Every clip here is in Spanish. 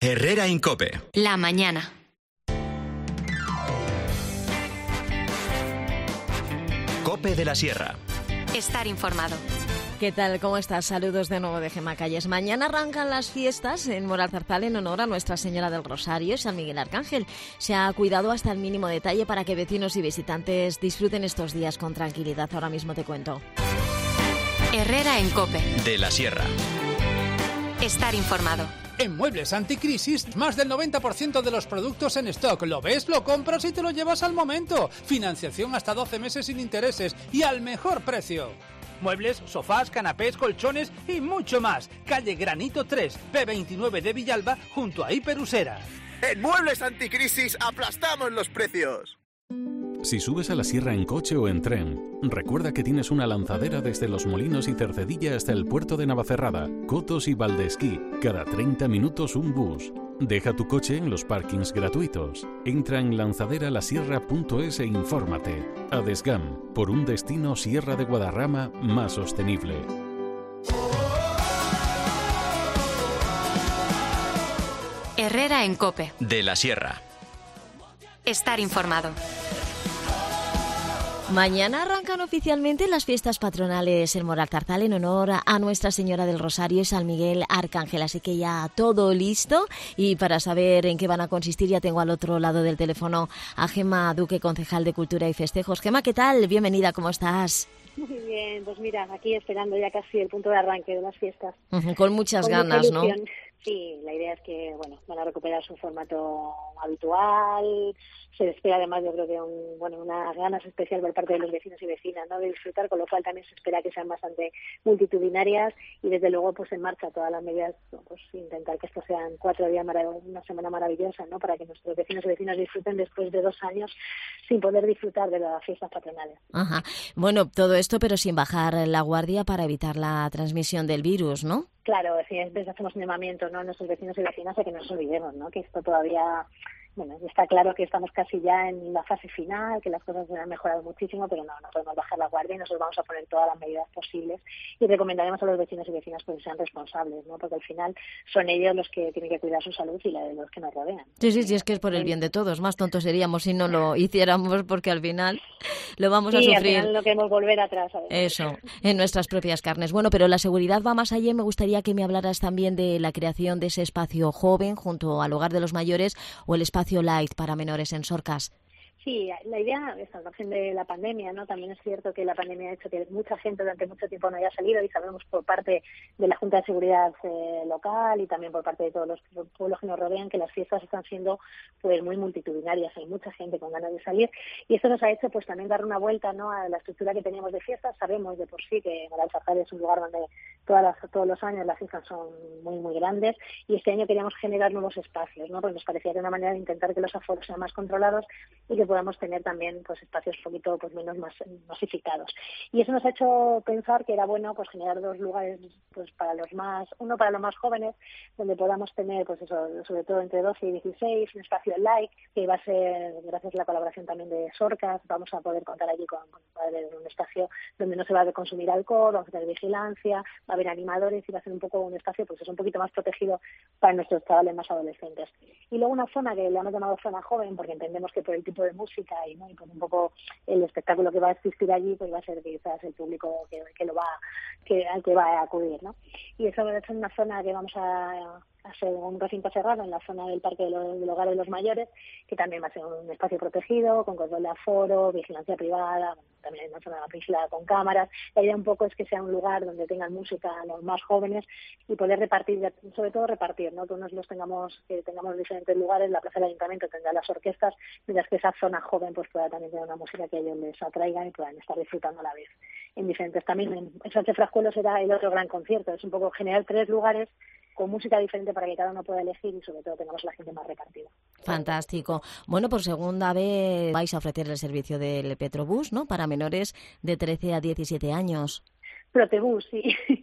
Herrera en COPE. La mañana. COPE de la Sierra. Estar informado. ¿Qué tal? ¿Cómo estás? Saludos de nuevo de Gemma Calles. Mañana arrancan las fiestas en Moralzarzal en honor a Nuestra Señora del Rosario y San Miguel Arcángel. Se ha cuidado hasta el mínimo detalle para que vecinos y visitantes disfruten estos días con tranquilidad. Ahora mismo te cuento. Herrera en COPE. De la Sierra. Estar informado. En Muebles Anticrisis, más del 90% de los productos en stock. ¿Lo ves? Lo compras y te lo llevas al momento. Financiación hasta 12 meses sin intereses y al mejor precio. Muebles, sofás, canapés, colchones y mucho más. Calle Granito 3, P29 de Villalba, junto a Hiperusera. En Muebles Anticrisis aplastamos los precios. Si subes a la sierra en coche o en tren, recuerda que tienes una lanzadera desde Los Molinos y Cercedilla hasta el puerto de Navacerrada, Cotos y Valdesquí. Cada 30 minutos un bus. Deja tu coche en los parkings gratuitos. Entra en lanzaderalasierra.es e infórmate. Adesgam, por un destino Sierra de Guadarrama más sostenible. Herrera en COPE. De la Sierra. Estar informado. Mañana arrancan oficialmente las fiestas patronales en Moralzarzal en honor a Nuestra Señora del Rosario y San Miguel Arcángel. Así que ya todo listo. Y para saber en qué van a consistir, ya tengo al otro lado del teléfono a Gemma Duque, concejal de Cultura y Festejos. Gemma, ¿qué tal? Bienvenida, ¿cómo estás? Muy bien, pues mira, aquí esperando ya casi el punto de arranque de las fiestas. Con muchas ganas, ¿no? Sí, la idea es que, bueno, van a recuperar su formato habitual. Se espera además, yo creo que unas ganas especiales por parte de los vecinos y vecinas, ¿no?, de disfrutar, con lo cual también se espera que sean bastante multitudinarias y desde luego pues en marcha todas las medidas, pues intentar que estos sean 4 días, una semana maravillosa, ¿no?, para que nuestros vecinos y vecinas disfruten después de 2 años sin poder disfrutar de las fiestas patronales. Ajá. Bueno, todo esto pero sin bajar la guardia para evitar la transmisión del virus, ¿no? Claro, sí, hacemos un llamamiento, ¿no?, a nuestros vecinos y vecinas a que no nos olvidemos, ¿no?, que esto todavía... Bueno, está claro que estamos casi ya en la fase final, que las cosas han mejorado muchísimo, pero no podemos bajar la guardia y nosotros vamos a poner todas las medidas posibles y recomendaremos a los vecinos y vecinas que sean responsables, ¿no?, porque al final son ellos los que tienen que cuidar su salud y la de los que nos rodean. Sí, es que es por el bien de todos. Más tontos seríamos si no lo hiciéramos, porque al final lo vamos a sufrir. Al final no queremos volver atrás. Eso, en nuestras propias carnes. Bueno, pero la seguridad va más allá. Me gustaría que me hablaras también de la creación de ese espacio joven junto al Hogar de los Mayores o el espacio Light para menores en Sorcas. Sí, la idea es al margen de la pandemia, ¿no? También es cierto que la pandemia ha hecho que mucha gente durante mucho tiempo no haya salido y sabemos por parte de la Junta de Seguridad local y también por parte de todos los pueblos que nos rodean que las fiestas están siendo pues muy multitudinarias, hay mucha gente con ganas de salir y esto nos ha hecho pues también dar una vuelta, ¿no?, a la estructura que teníamos de fiestas. Sabemos de por sí que Moralzarzal es un lugar donde todos los años las fiestas son muy muy grandes y este año queríamos generar nuevos espacios, ¿no?, porque nos parecía que era una manera de intentar que los aforos sean más controlados y que podamos tener también pues espacios un poquito pues menos masificados. Y eso nos ha hecho pensar que era bueno pues generar 2 lugares pues uno para los más jóvenes, donde podamos tener pues eso, sobre todo entre 12 y 16, un espacio light, que va a ser, gracias a la colaboración también de Sorcas, vamos a poder contar allí con un espacio donde no se va a consumir alcohol, vamos a tener vigilancia, va a haber animadores y va a ser un poco un espacio pues es un poquito más protegido para nuestros chavales más adolescentes. Y luego una zona que le hemos llamado zona joven, porque entendemos que por el tipo de música y por un poco el espectáculo que va a existir allí, pues va a ser quizás el público al que va a acudir, ¿no? Y eso va a ser una zona que vamos a hacer un recinto cerrado en la zona del Parque del Hogar de los Mayores, que también va a ser un espacio protegido, con control de aforo, vigilancia privada, también una zona vigilada con cámaras. La idea un poco es que sea un lugar donde tengan música los más jóvenes y poder repartir, sobre todo repartir, ¿no?, que tengamos diferentes lugares. La plaza del Ayuntamiento tendrá las orquestas, mientras que esa zona joven pues pueda también tener una música que ellos les atraigan y puedan estar disfrutando a la vez en diferentes. También en Sánchez Frascuelo será el otro gran concierto, es un poco generar 3 lugares con música diferente para que cada uno pueda elegir y sobre todo tengamos a la gente más repartida. Fantástico. Bueno, por segunda vez vais a ofrecer el servicio del Petrobús, ¿no?, para menores de 13 a 17 años. Protebús, sí.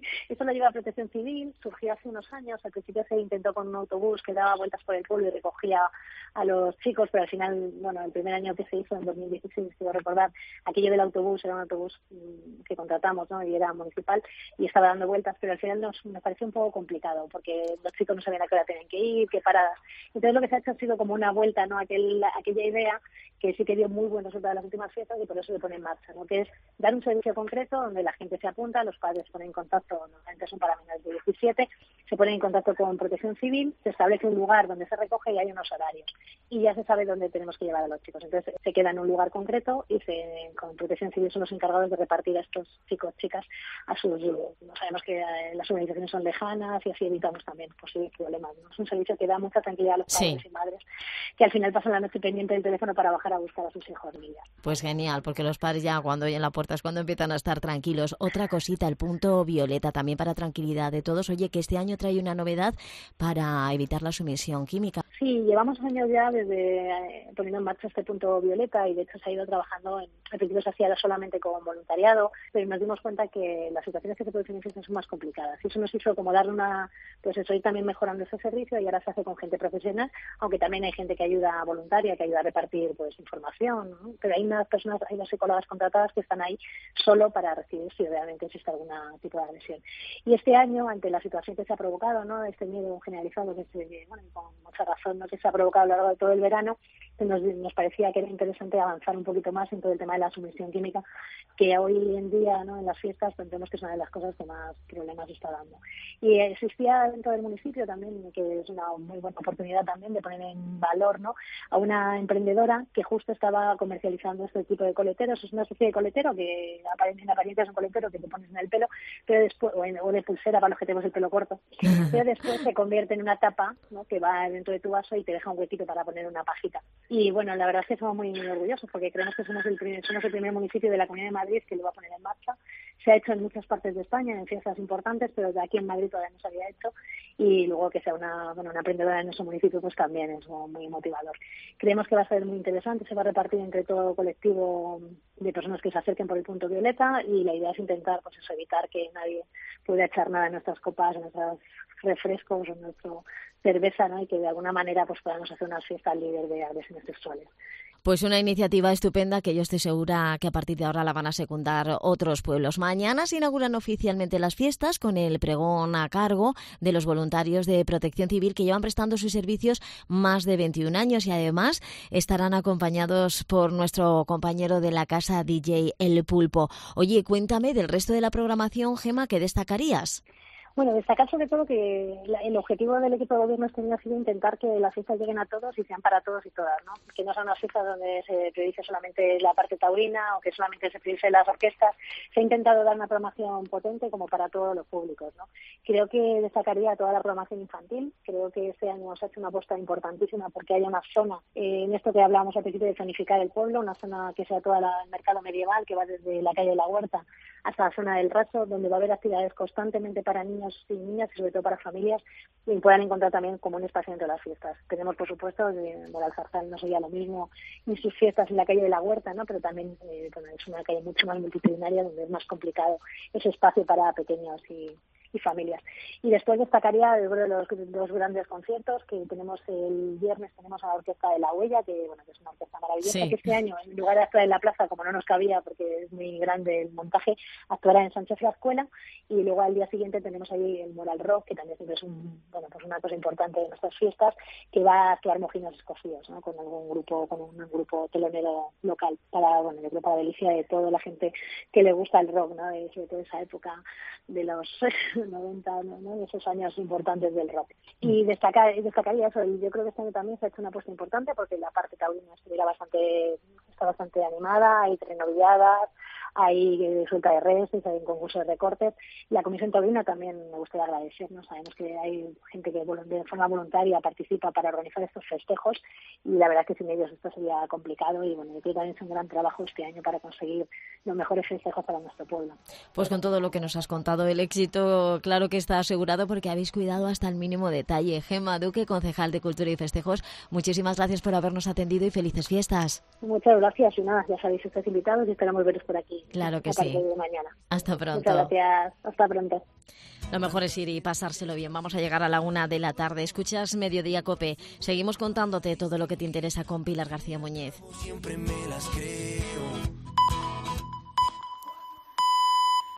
Esto lo lleva a Protección Civil, surgió hace unos años. Al principio se intentó con un autobús que daba vueltas por el pueblo y recogía a los chicos, pero al final, bueno, el primer año que se hizo, en 2016, quiero recordar, aquello del autobús era un autobús que contratamos, ¿no? Y era municipal y estaba dando vueltas, pero al final nos pareció un poco complicado porque los chicos no sabían a qué hora tenían que ir, qué paradas. Entonces lo que se ha hecho ha sido como una vuelta, ¿no? Aquella idea que sí que dio muy buen resultado en las últimas fiestas y por eso se pone en marcha, ¿no? Que es dar un servicio concreto donde la gente se apunta, los padres se ponen en contacto, normalmente son para menores de 17, se ponen en contacto con Protección Civil, se establece un lugar donde se recoge y hay unos horarios y ya se sabe dónde tenemos que llevar a los chicos. Entonces se queda en un lugar concreto y con Protección Civil son los encargados de repartir a estos chicos, chicas, a sus... No sabemos que las organizaciones son lejanas y así evitamos también posibles problemas, ¿no? Es un servicio que da mucha tranquilidad a los padres y madres que al final pasan la noche pendiente del teléfono para bajar a buscar a sus hijos y niñas. Pues genial, porque los padres ya cuando oyen la puerta es cuando empiezan a estar tranquilos. Otra cosita, el punto violeta, también para tranquilidad de todos. Oye, que este año trae una novedad para evitar la sumisión química. Sí, llevamos años ya desde poniendo en marcha este punto violeta y de hecho se ha ido trabajando, al principio se hacía solamente con voluntariado, pero nos dimos cuenta que las situaciones que se producen en fiestas son más complicadas. Y eso nos hizo como darle pues eso, ir también mejorando ese servicio y ahora se hace con gente profesional, aunque también hay gente que ayuda voluntaria, que ayuda a repartir pues información, ¿no? Pero hay unas personas, hay unas psicólogas contratadas que están ahí solo para recibir si realmente existe algún tipo de agresión. Y este año, ante la situación que se ha provocado, ¿no? Este miedo generalizado que con mucha razón, ¿no? Que se ha provocado a lo largo de todo el verano, nos parecía que era interesante avanzar un poquito más en todo el tema de la sumisión química, que hoy en día, ¿no? En las fiestas pensemos que es una de las cosas que más problemas está dando. Y existía dentro del municipio también, que es una muy buena oportunidad también de poner en valor, ¿no? A una emprendedora que justo estaba comercializando este tipo de coleteros. Es una especie de coletero que en apariencia es un coletero que te pones en el pelo, pero después, o de pulsera para los que tenemos el pelo corto, pero después se convierte en una tapa, ¿no? Que va dentro de tu vaso y te deja un huequito para poner una pajita. Y bueno, la verdad es que somos muy orgullosos porque creemos que somos el primer municipio de la Comunidad de Madrid que lo va a poner en marcha. Se ha hecho en muchas partes de España, en fiestas importantes, pero de aquí en Madrid todavía no se había hecho. Y luego que sea una emprendedora en nuestro municipio, pues también es muy motivador. Creemos que va a ser muy interesante, se va a repartir entre todo colectivo de personas que se acerquen por el punto violeta y la idea es intentar pues eso, evitar que nadie pueda echar nada en nuestras copas, en nuestros refrescos, en nuestra cerveza, ¿no? Y que de alguna manera pues podamos hacer una fiesta libre de agresiones sexuales. Pues una iniciativa estupenda que yo estoy segura que a partir de ahora la van a secundar otros pueblos. Mañana se inauguran oficialmente las fiestas con el pregón a cargo de los voluntarios de Protección Civil que llevan prestando sus servicios más de 21 años y además estarán acompañados por nuestro compañero de la casa DJ El Pulpo. Oye, cuéntame del resto de la programación, Gema, ¿qué destacarías? Bueno, destacar sobre todo que el objetivo del equipo de gobierno este año ha sido intentar que las fiestas lleguen a todos y sean para todos y todas, ¿no? Que no sean unas fiestas donde se priorice solamente la parte taurina o que solamente se priorice las orquestas. Se ha intentado dar una programación potente como para todos los públicos, ¿no? Creo que destacaría toda la programación infantil. Creo que este año se ha hecho una apuesta importantísima porque haya una zona, en esto que hablábamos al principio de zonificar el pueblo, una zona que sea toda el mercado medieval, que va desde la calle de la Huerta hasta la zona del Raso, donde va a haber actividades constantemente para niños y niñas y sobre todo para familias y puedan encontrar también como un espacio dentro de las fiestas. Tenemos, por supuesto, Moralzarzal no sería lo mismo ni sus fiestas en la calle de la Huerta, ¿no? Pero también es una calle mucho más multitudinaria donde es más complicado ese espacio para pequeños y familias. Y después destacaría los dos grandes conciertos que tenemos el viernes. Tenemos a la Orquesta de la Huella, que es una orquesta maravillosa, que este año, en lugar de actuar en la plaza, como no nos cabía porque es muy grande el montaje, actuará en Sánchez La Escuela. Y luego al día siguiente tenemos ahí el Moral Rock, que también siempre es una cosa importante de nuestras fiestas, que va a actuar Mojinos Escocidos, ¿no? Con un grupo telonero local para la delicia de toda la gente que le gusta el rock, ¿no? Sobre todo esa época de los 90, ¿no? De esos años importantes del rock. Y destacaría eso. Y yo creo que este año también se ha hecho una apuesta importante porque la parte taurina está bastante animada, hay trenovilladas, hay suelta de redes, hay un concurso de recortes. La Comisión Taurina también me gustaría agradecernos. Sabemos que hay gente que de forma voluntaria participa para organizar estos festejos y la verdad es que sin ellos esto sería complicado y yo creo que también es un gran trabajo este año para conseguir los mejores festejos para nuestro pueblo. Pues con todo lo que nos has contado, el éxito claro que está asegurado porque habéis cuidado hasta el mínimo detalle. Gema Duque, concejal de Cultura y Festejos, muchísimas gracias por habernos atendido y felices fiestas. Muchas gracias y nada, ya sabéis, estáis invitados y esperamos veros por aquí. Claro que sí. A partir de mañana. Hasta pronto. Muchas gracias. Hasta pronto. Lo mejor es ir y pasárselo bien. Vamos a llegar a la 1 de la tarde. Escuchas Mediodía Cope. Seguimos contándote todo lo que te interesa con Pilar García Muñez. Siempre me las creo.